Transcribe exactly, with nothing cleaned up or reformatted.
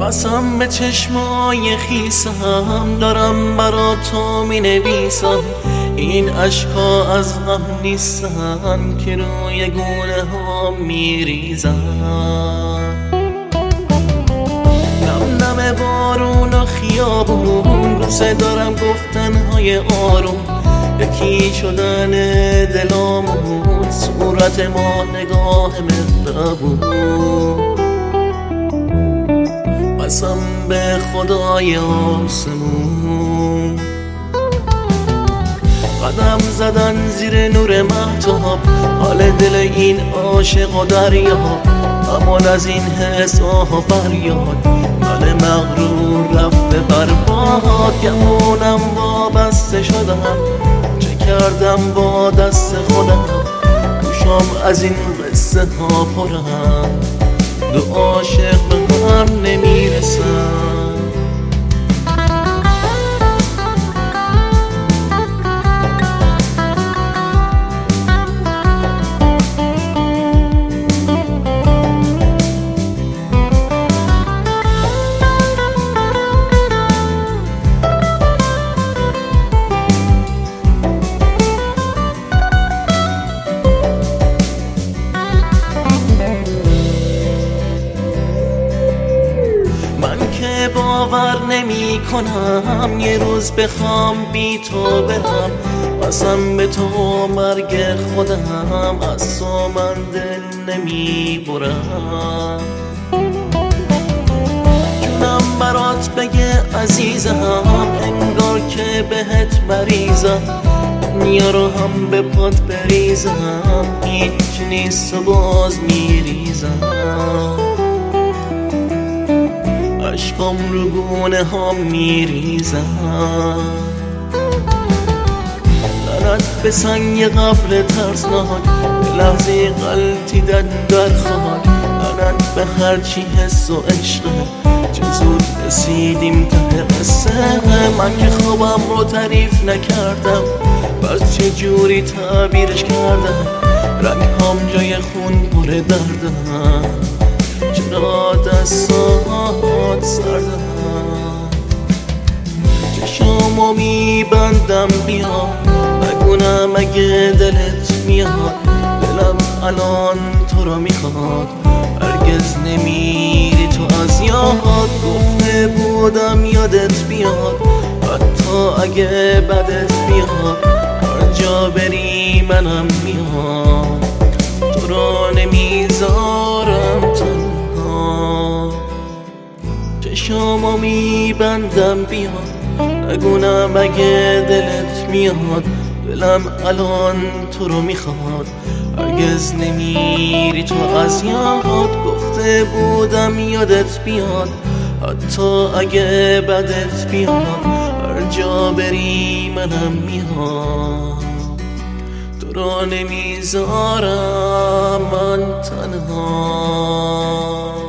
قسم به چشمای خیسم دارم برا تو می نویسم، این عشقا از غم نیستن که روی گونه ها می ریزن. نم نم بارون و خیابون، دوست دارم گفتنهای آروم، یکی شدن دلامون، صورت ما نگاه مهربون. قسم به خدای آسمون، قدم زدن زیر نور مهتاب، حال دل این عاشق و دریا، امان از این حس آه و فریاد، من مغرور رفته برباد. گمونم وابسته شدم، چه کردم با دست خودم، گوشم از این قصه ها پرم، دو عاشق به هم نمیرسن. باور نمی کنم یه روز بخوام بی تو برم، قسم به تو مرگ خودم، از تو من دل نمی برم. جونم برات بگه عزیزم، انگار که بهت مریضم، دنیا رو هم به پات بریزم، هیچ نیست و باز میریزم. عشقم رو گونه ها میریزم، لعنت به سنگ قبر ترسناک، به لحظه غلطیدن در خاک، لعنت به هرچی حس و عشقه، چه زود رسیدیم ته قصه. من که خوابم رو تعریف نکردم، بس چه جوری تعبیرش کردم، رنگ هم جای خون پر دردم، چرا دستات سردم، چشمو میبندم بیا، نگونم اگه دلت میاد، دلم الان تو رو میخواد، هرگز نمیری تو از یاد. گفته بودم یادت بیاد، حتی اگه بدت بیاد، هر جا بری منم میاد، تو رو نمیذارم تنها. چشمو میبندم بیاد، نگونم اگه دلت میاد، دلم الان تو رو میخواد، هرگز نمیری تو از یاد. گفته بودم یادت بیاد، حتی اگه بدت بیاد، هر جا بری منم میاد، تو رو نمیذارم من تنها.